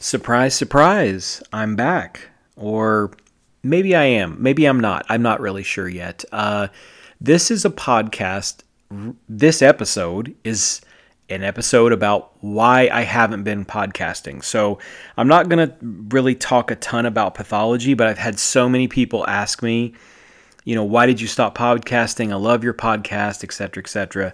Surprise, surprise, I'm back. Or maybe I am. Maybe I'm not. I'm not really sure yet. This is a podcast. This episode is an episode about why I haven't been podcasting. So I'm not going to really talk a ton about pathology, but I've had so many people ask me, why did you stop podcasting? I love your podcast, et cetera, et cetera.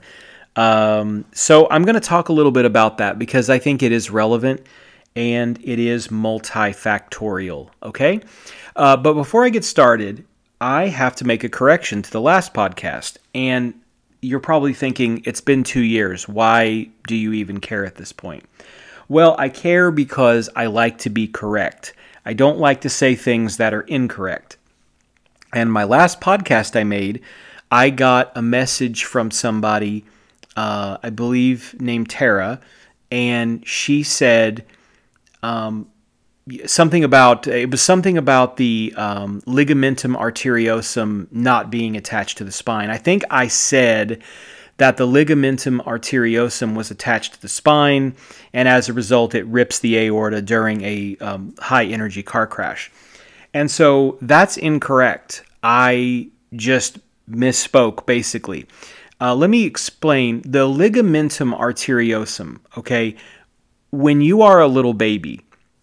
So I'm going to talk a little bit about that because I think it is relevant and it is multifactorial, okay? But before I get started, I have to make a correction to the last podcast. And you're probably thinking, it's been 2 years. Why do you even care at this point? Well, I care because I like to be correct. I don't like to say things that are incorrect. And my last podcast I made, I got a message from somebody, I believe named Tara, and she said something about the ligamentum arteriosum not being attached to the spine. I think I said that the ligamentum arteriosum was attached to the spine, and as a result, it rips the aorta during a high-energy car crash. And so that's incorrect. I just misspoke, basically. Let me explain. The ligamentum arteriosum, okay, when you are a little baby,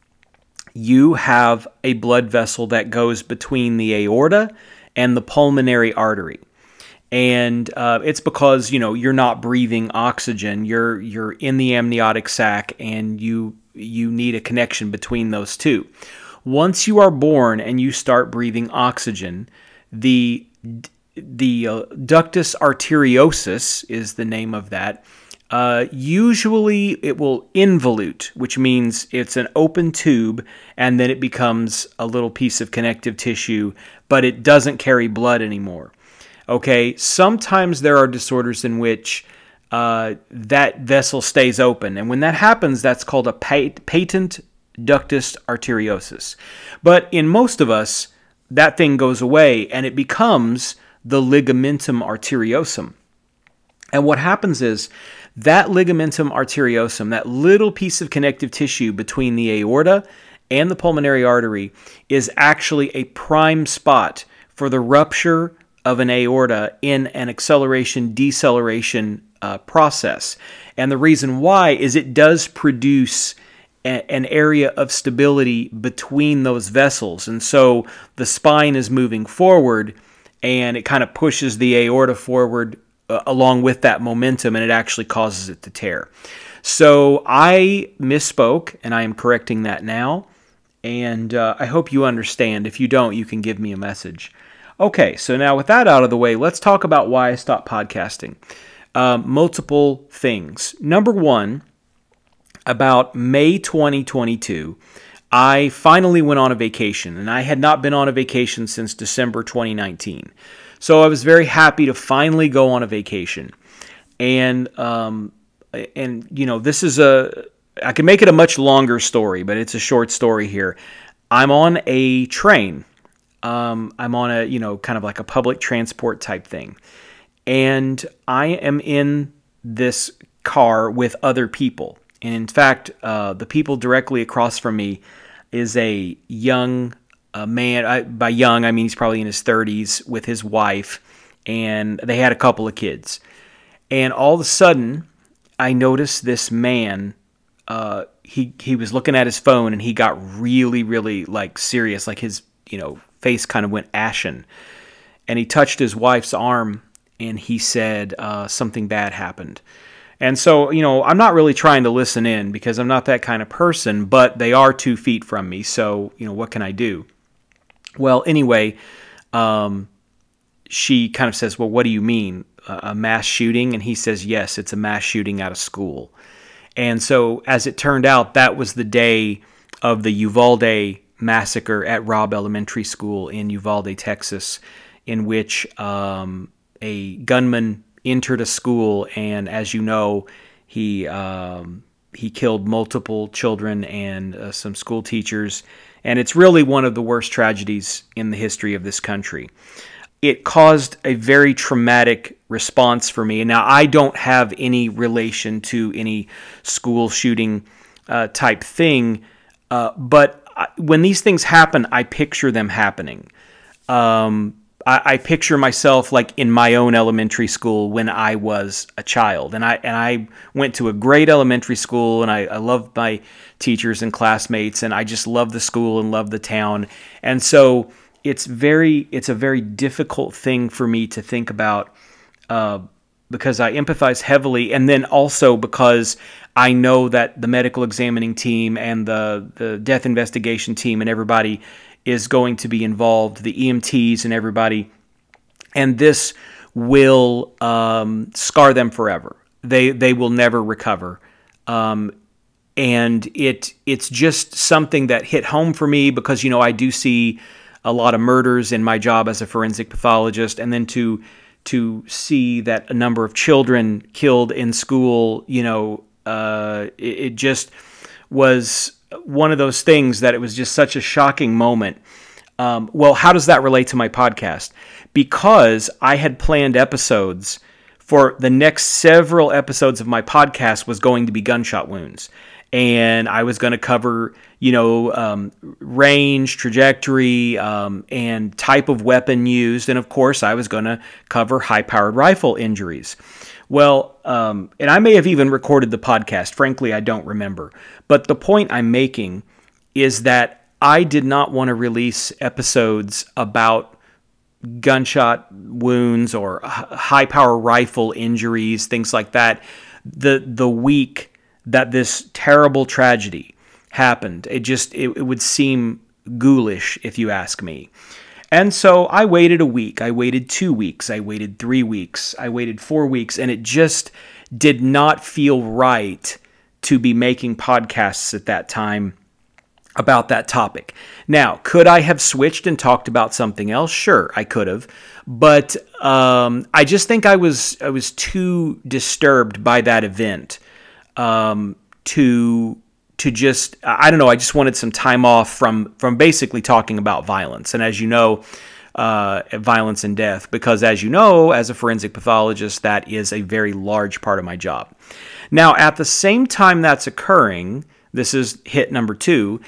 you have a blood vessel that goes between the aorta and the pulmonary artery. And it's because, you're not breathing oxygen. You're in the amniotic sac, and you need a connection between those two. Once you are born and you start breathing oxygen, the ductus arteriosus is the name of that. Usually it will involute, which means it's an open tube, and then it becomes a little piece of connective tissue, but it doesn't carry blood anymore. Okay, sometimes there are disorders in which that vessel stays open, and when that happens, that's called a patent ductus arteriosus. But in most of us, that thing goes away and it becomes the ligamentum arteriosum. And what happens is that ligamentum arteriosum, that little piece of connective tissue between the aorta and the pulmonary artery, is actually a prime spot for the rupture of an aorta in an acceleration-deceleration process. And the reason why is it does produce an area of stability between those vessels. And so the spine is moving forward, and it kind of pushes the aorta forward along with that momentum, and it actually causes it to tear. So I misspoke, and I am correcting that now. And I hope you understand. If you don't, you can give me a message. Okay, so now with that out of the way, let's talk about why I stopped podcasting. Multiple things. Number one, about May 2022, I finally went on a vacation, and I had not been on a vacation since December 2019. So I was very happy to finally go on a vacation. And this is I can make it a much longer story, but it's a short story here. I'm on a train. I'm on a, kind of like a public transport type thing. And I am in this car with other people. And in fact, the people directly across from me is a young man. By young, I mean he's probably in his 30s with his wife, and they had a couple of kids. And all of a sudden, I noticed this man. He was looking at his phone, and he got really, really serious. Like his face kind of went ashen, and he touched his wife's arm, and he said something bad happened. And so, I'm not really trying to listen in because I'm not that kind of person, but they are 2 feet from me. So, what can I do? Well, anyway, she kind of says, well, what do you mean? A mass shooting? And he says, yes, it's a mass shooting at a school. And so, as it turned out, that was the day of the Uvalde massacre at Robb Elementary School in Uvalde, Texas, in which a gunman entered a school, and as you know, he killed multiple children and some school teachers, and it's really one of the worst tragedies in the history of this country. It caused a very traumatic response for me. And now I don't have any relation to any school shooting type thing. But when these things happen, I picture them happening. I picture myself like in my own elementary school when I was a child, and I went to a great elementary school, and I loved my teachers and classmates, and I just loved the school and loved the town, and so it's a very difficult thing for me to think about, because I empathize heavily, and then also because I know that the medical examining team and the death investigation team and everybody is going to be involved, the EMTs and everybody, and this will scar them forever. They will never recover. And it's just something that hit home for me because, I do see a lot of murders in my job as a forensic pathologist, and then to see that a number of children killed in school, it just was one of those things that it was just such a shocking moment. Well, how does that relate to my podcast? Because I had planned episodes for the next several episodes of my podcast was going to be gunshot wounds. And I was going to cover, range, trajectory, and type of weapon used. And of course, I was going to cover high-powered rifle injuries. Well, and I may have even recorded the podcast. Frankly, I don't remember. But the point I'm making is that I did not want to release episodes about gunshot wounds or high-power rifle injuries, things like that, the week that this terrible tragedy happened. It would seem ghoulish, if you ask me. And so I waited a week, I waited 2 weeks, I waited 3 weeks, I waited 4 weeks, and it just did not feel right to be making podcasts at that time about that topic. Now, could I have switched and talked about something else? Sure, I could have. But I just think I was too disturbed by that event to just, I don't know, I just wanted some time off from basically talking about violence. And as you know, violence and death, because as you know, as a forensic pathologist, that is a very large part of my job. Now, at the same time that's occurring, this is hit number 2,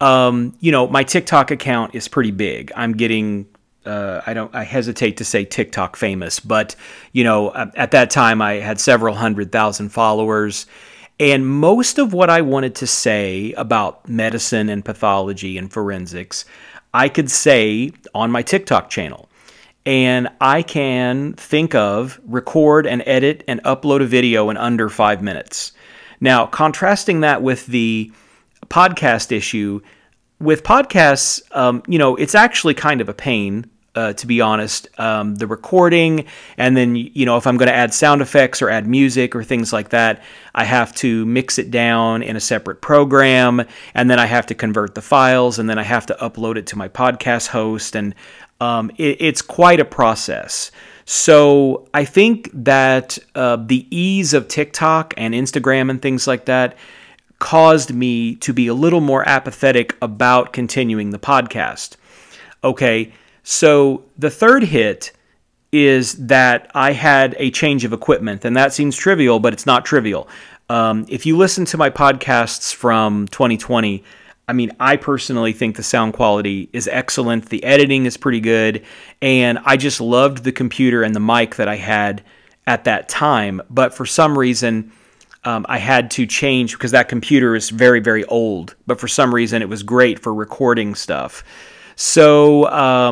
my TikTok account is pretty big. I'm getting, I hesitate to say TikTok famous, but, at that time I had several 100,000 followers. And most of what I wanted to say about medicine and pathology and forensics, I could say on my TikTok channel. And I can think of, record and edit and upload a video in under 5 minutes. Now, contrasting that with the podcast issue, with podcasts, it's actually kind of a pain. To be honest, the recording, and then, if I'm going to add sound effects or add music or things like that, I have to mix it down in a separate program, and then I have to convert the files, and then I have to upload it to my podcast host, and it's quite a process. So I think that the ease of TikTok and Instagram and things like that caused me to be a little more apathetic about continuing the podcast. Okay. So the third hit is that I had a change of equipment, and that seems trivial, but it's not trivial. If you listen to my podcasts from 2020, I personally think the sound quality is excellent. The editing is pretty good, and I just loved the computer and the mic that I had at that time. But for some reason, I had to change because that computer is very, very old. But for some reason, it was great for recording stuff. So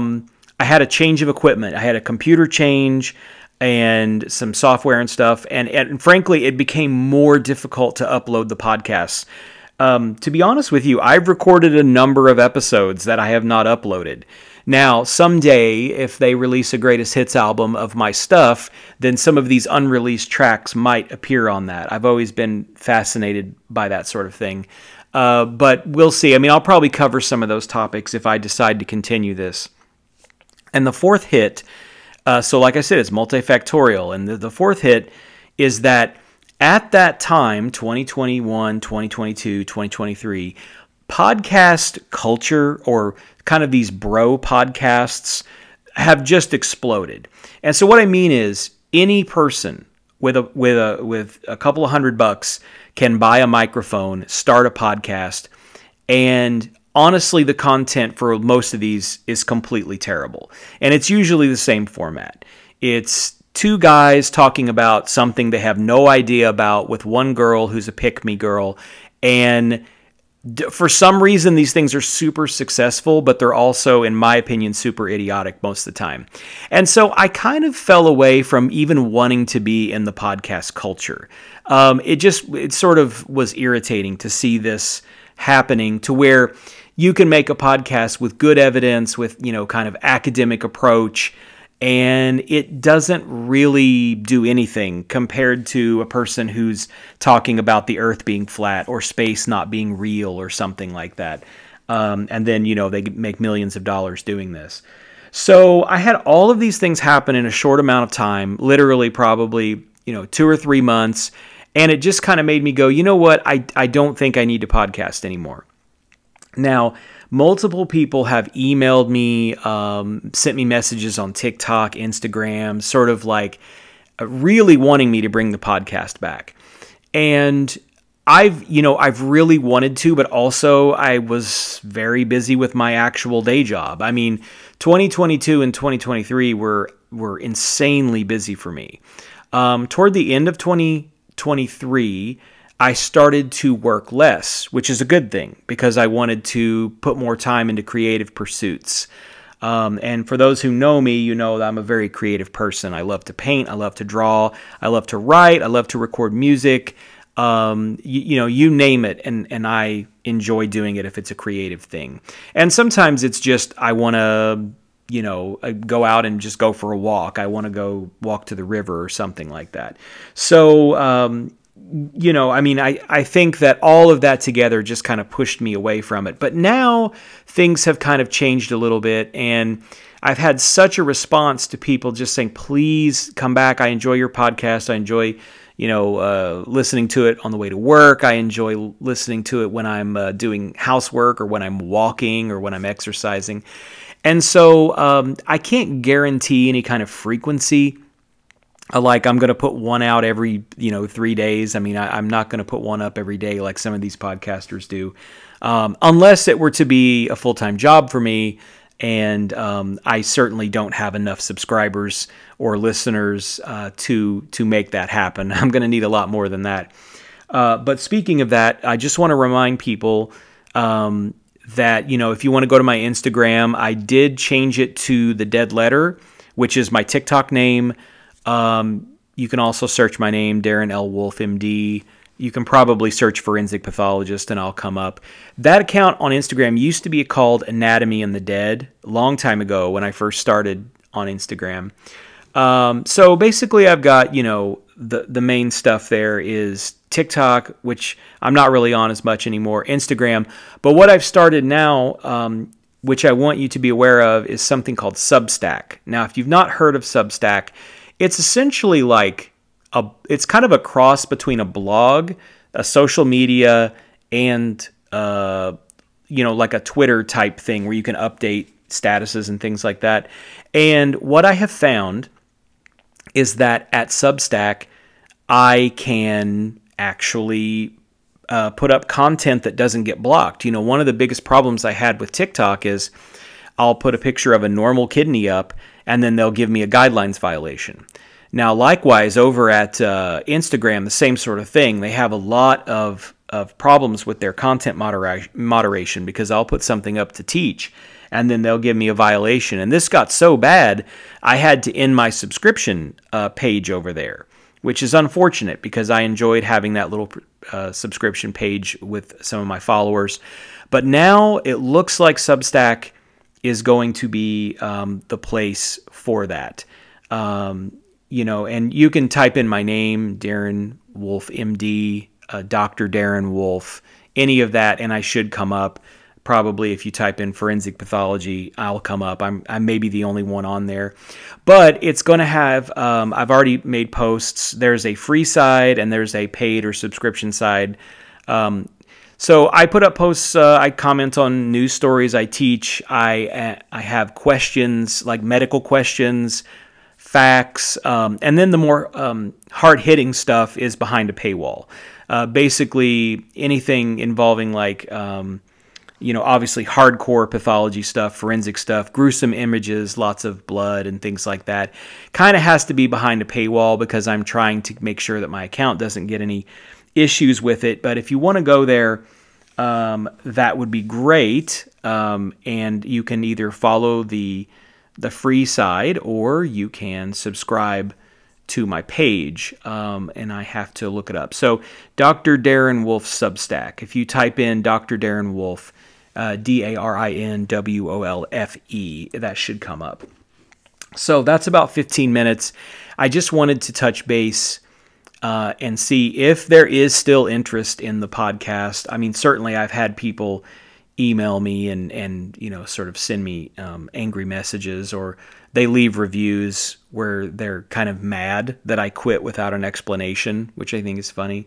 I had a change of equipment. I had a computer change and some software and stuff. And frankly, it became more difficult to upload the podcasts. To be honest with you, I've recorded a number of episodes that I have not uploaded. Now, someday, if they release a greatest hits album of my stuff, then some of these unreleased tracks might appear on that. I've always been fascinated by that sort of thing. But we'll see. I'll probably cover some of those topics if I decide to continue this. And the fourth hit, so like I said, it's multifactorial. And the fourth hit is that at that time, 2021, 2022, 2023, podcast culture, or kind of these bro podcasts, have just exploded. And so what I mean is any person with a couple of $100 can buy a microphone, start a podcast, And honestly, the content for most of these is completely terrible. And it's usually the same format. It's two guys talking about something they have no idea about with one girl who's a pick-me girl. And for some reason, these things are super successful, but they're also, in my opinion, super idiotic most of the time. And so I kind of fell away from even wanting to be in the podcast culture. It sort of was irritating to see this happening to where you can make a podcast with good evidence, with, kind of academic approach, and it doesn't really do anything compared to a person who's talking about the earth being flat or space not being real or something like that. And then, they make millions of dollars doing this. So I had all of these things happen in a short amount of time, literally probably, 2 or 3 months. And it just kind of made me go, you know what? I don't think I need to podcast anymore. Now, multiple people have emailed me, sent me messages on TikTok, Instagram, sort of like really wanting me to bring the podcast back. And I've really wanted to, but also I was very busy with my actual day job. I mean, 2022 and 2023 were insanely busy for me. Toward the end of 2023, I started to work less, which is a good thing because I wanted to put more time into creative pursuits. And for those who know me, you know that I'm a very creative person. I love to paint. I love to draw. I love to write. I love to record music. You name it. And I enjoy doing it if it's a creative thing. And sometimes it's just I want to, go out and just go for a walk. I want to go walk to the river or something like that. So, I think that all of that together just kind of pushed me away from it. But now things have kind of changed a little bit, and I've had such a response to people just saying, please come back. I enjoy your podcast. I enjoy, listening to it on the way to work. I enjoy listening to it when I'm doing housework or when I'm walking or when I'm exercising. And so I can't guarantee any kind of frequency. Like I'm going to put one out every, 3 days. I mean, I'm not going to put one up every day like some of these podcasters do, unless it were to be a full-time job for me. And I certainly don't have enough subscribers or listeners to make that happen. I'm going to need a lot more than that. But speaking of that, I just want to remind people that, if you want to go to my Instagram, I did change it to The Dead Letter, which is my TikTok name. You can also search my name, Darren L. Wolf, MD. You can probably search Forensic Pathologist and I'll come up. That account on Instagram used to be called Anatomy and the Dead a long time ago when I first started on Instagram. So basically I've got, the main stuff there is TikTok, which I'm not really on as much anymore, Instagram. But what I've started now, which I want you to be aware of, is something called Substack. Now, if you've not heard of Substack, it's essentially it's kind of a cross between a blog, a social media, and, like a Twitter type thing where you can update statuses and things like that. And what I have found is that at Substack, I can actually put up content that doesn't get blocked. One of the biggest problems I had with TikTok is I'll put a picture of a normal kidney up and then they'll give me a guidelines violation. Now, likewise, over at Instagram, the same sort of thing. They have a lot of problems with their content moderation because I'll put something up to teach and then they'll give me a violation. And this got so bad, I had to end my subscription page over there, which is unfortunate because I enjoyed having that little subscription page with some of my followers. But now it looks like Substack is going to be the place for that. And you can type in my name, Darren Wolf, MD, Dr. Darren Wolf, any of that, and I should come up. Probably if you type in forensic pathology, I'll come up. I may be the only one on there. But it's going to have, I've already made posts. There's a free side and there's a paid or subscription side. So I put up posts, I comment on news stories, I teach, I have questions, like medical questions, facts, and then the more hard-hitting stuff is behind a paywall. Basically, anything involving like obviously hardcore pathology stuff, forensic stuff, gruesome images, lots of blood and things like that. Kind of has to be behind a paywall because I'm trying to make sure that my account doesn't get any issues with it. But if you want to go there, that would be great. And you can either follow the free side or you can subscribe to my page, and I have to look it up. So Dr. Darren Wolf Substack. If you type in Dr. Darren Wolf, DARINWOLFE, that should come up. So that's about 15 minutes. I just wanted to touch base and see if there is still interest in the podcast. I mean, certainly I've had people email me and sort of send me angry messages, or they leave reviews where they're kind of mad that I quit without an explanation, which I think is funny.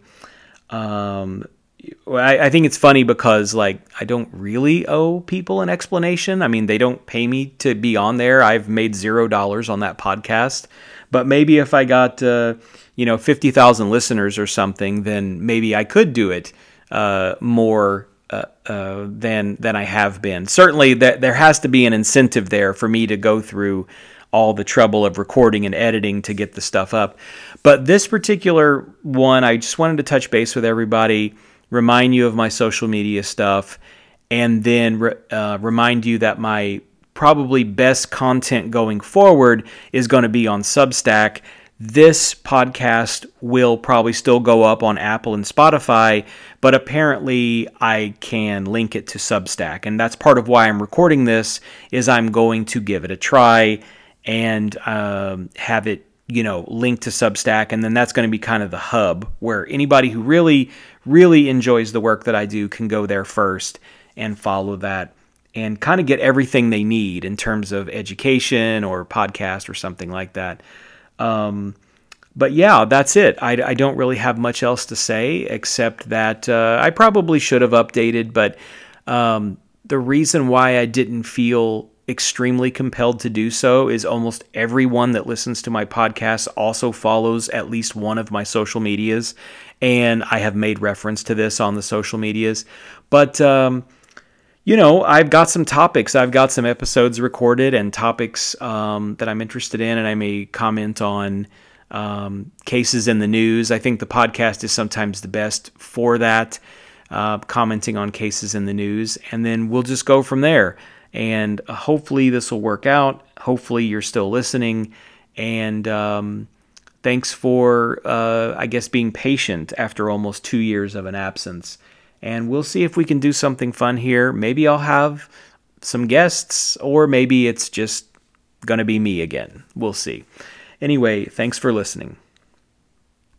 I think it's funny because I don't really owe people an explanation. I mean, they don't pay me to be on there. I've made $0 on that podcast, but maybe if I got 50,000 listeners or something, then maybe I could do it more than I have been. Certainly, there has to be an incentive there for me to go through all the trouble of recording and editing to get the stuff up. But this particular one, I just wanted to touch base with everybody, remind you of my social media stuff, and then remind you that my probably best content going forward is going to be on Substack. This podcast will probably still go up on Apple and Spotify, but apparently I can link it to Substack. And that's part of why I'm recording this, is I'm going to give it a try and have it, linked to Substack. And then that's going to be kind of the hub where anybody who really, really enjoys the work that I do can go there first and follow that and kind of get everything they need in terms of education or podcast or something like that. But yeah, that's it. I don't really have much else to say except that I probably should have updated, but the reason why I didn't feel extremely compelled to do so is almost everyone that listens to my podcast also follows at least one of my social medias, and I have made reference to this on the social medias. But I've got some topics. I've got some episodes recorded and topics that I'm interested in, and I may comment on cases in the news. I think the podcast is sometimes the best for that, commenting on cases in the news, and then we'll just go from there. And hopefully this will work out. Hopefully you're still listening, and thanks for, being patient after almost 2 years of an absence. And we'll see if we can do something fun here. Maybe I'll have some guests, or maybe it's just going to be me again. We'll see. Anyway, thanks for listening.